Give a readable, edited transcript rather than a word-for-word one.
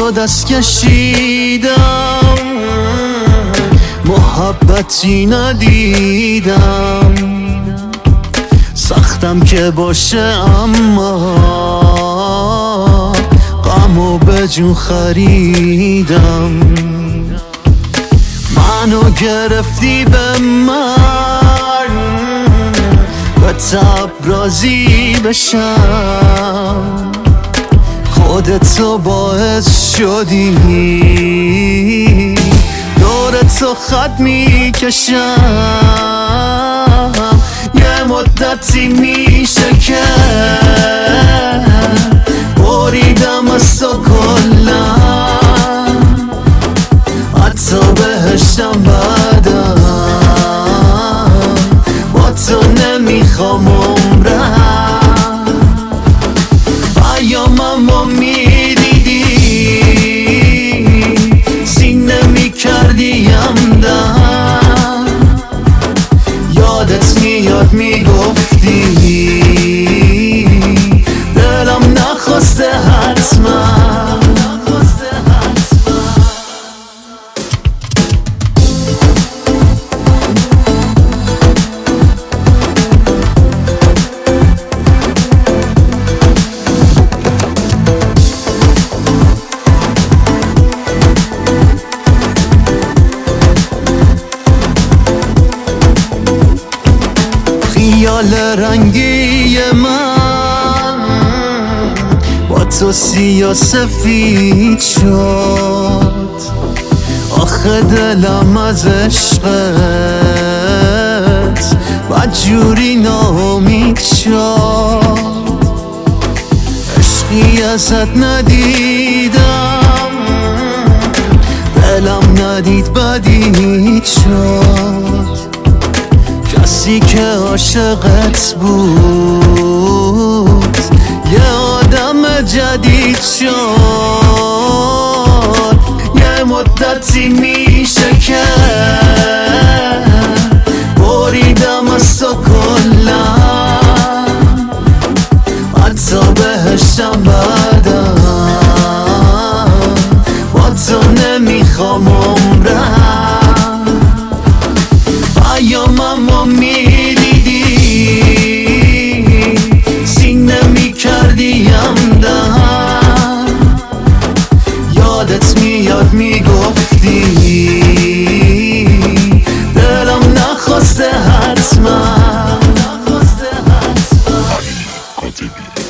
تو دست کشیدم، محبتی ندیدم. سختم که باشه اما غمو به جون خریدم. منو گرفتی به من، به تب راضی بشم. خودتو باعث شدی دور تو خط میکشم. یه مدتی میشه که بریدم از تو کلا، حتی بهشتم بدم. با تو نمیخوام عمرم. پیاممو میدیدی، سینه میکردیم دم. یادت میاد میگفتی دلم نخواسته حتما. خیال رنگی من با تو سیاه سفید شد. آخه دلم از عشقت بدجوری ناامید شد. عشقی ازت ندیدم، دلم ندید بدید شد. کسی که عاشقت بود یه آدم جدید شد. یه مدتی میشه که بریدم از تو کلا، حتی بهشتم بدم. با تو نمیخوام عمرم. پیاممو میدیدی، سینه میکردیم دم. یادت میاد میگفتی دلم نخواسته حتما.